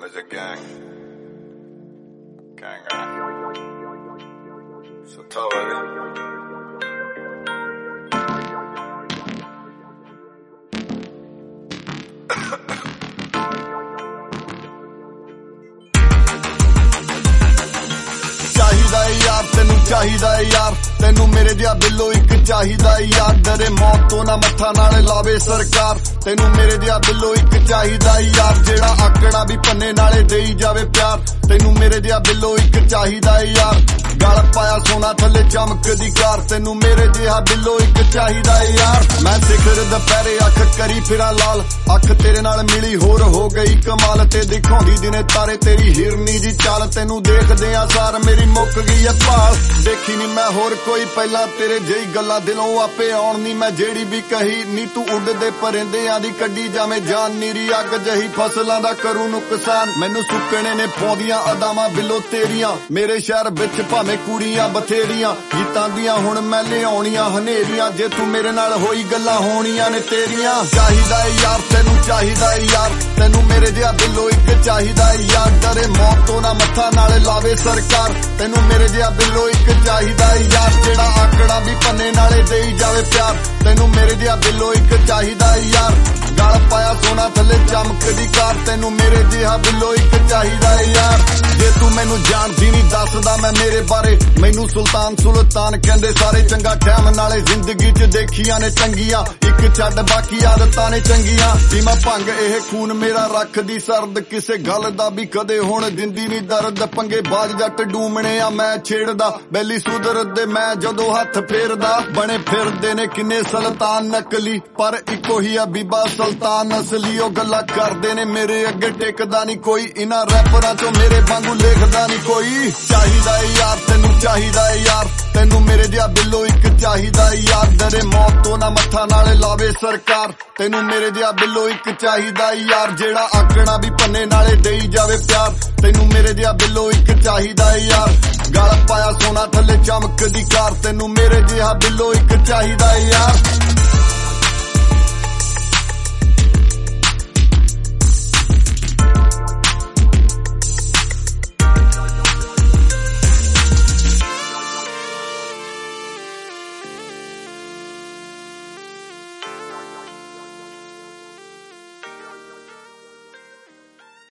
is a gang. Gang, so tell it. चाहिदा यार तेनू चाहिदा यार तेनू मेरे दिया बिल्लो एक चाहिदा यार डरे मौत तो ना मत्था नाल लावे सरकार तेनू मेरे दिया बिल्लो एक चाहिदा यार जेड़ा आकड़ा भी पन्ने नाले देई जावे प्यार तेनू मेरे दिया बिल्लो एक चाहिदा यार गल पाया सोना थले चमकदी कार तेनू मेरे जिहा बिल्लो एक चाहिदा यार मैं सिखर दुपहरे अख करी फिरा लाल अख तेरे नाल मिली होर हो गई कमाल ते दिखाउंदी दिने तारे तेरी हिरनी जी चाल तेनू देखदे आ सार मेरी मुक गई है भाल देखी नी मैं होर कोई पहला तेरे जेही गल्लां दिलों आपे आउण नी मैं जेड़ी भी कही नी तू उड़दे परिंदियां दी कड्डी जावे जान नीरी अग जही फसलां दा करू नुकसान मैनू सुकणे ने पौंदियां अदावां बिलो तेरियां मेरे शहर विच भावें कुड़ियां बथेरियां गीतां दियां हुण मैं लिआउणियां हनेरियां जे तू मेरे नाल होई गल्लां होणियां ने तेरियां चाहिदा यार तेनू मेरे जिहा बिलो एक चाहिदा यार डरे मौत तो ना मत्था नाल लावे सरकार तेनू मेरे जिहा बिलो एक चाहिदा यार जेड़ा आकड़ा भी पन्ने नाले देई जावे प्यार तेनू मेरे जिहा बिलो एक चाहिदा यार गल पाया सोना थले चमकदी कार तेनू मेरे जिहा बिलो एक चाहिदा यार जे तू मैनू जानदी नी दसदा मैं मेरे बारे मैनू सुल्तान कहंदे सारे चंगा टैम नाले जिंदगी च देखियां ने चंगियां एक छड्ड बाकी आदतां ने चंगियां भी मैं भंग एह खून मेरा रखदी सरद किसे गल दा भी कदे हुण दिंदी नी दर्द पंगे बाज जट डूमणे आ मैं छेड़दा बैली सुधरदे मैं जदों हत्थ फेरदा बने फिरदे ने किन्ने सुल्तान नकली पर इको ही आ बीबा सुल्तान असली ओ गल्लां करदे ने मेरे अगे टेकदा नी कोई इन्हां रैपरां चों मेरे वांगू लिखदा नी कोई चाहिदा यार तेनू मेरे जिहा बिल्लो एक चाहिदा यार डरे मौत तो ना मत्था नाले लावे सरकार तेनू मेरे जिहा बिल्लो एक चाहिदा यार जेड़ा आकड़ा भी पन्ने नाले देई जावे प्यार तेनू मेरे जिहा बिल्लो एक चाहिदा यार गल पाया सोना थले चमकदी कार तेनू मेरे जिहा बिल्लो एक चाहिदा यार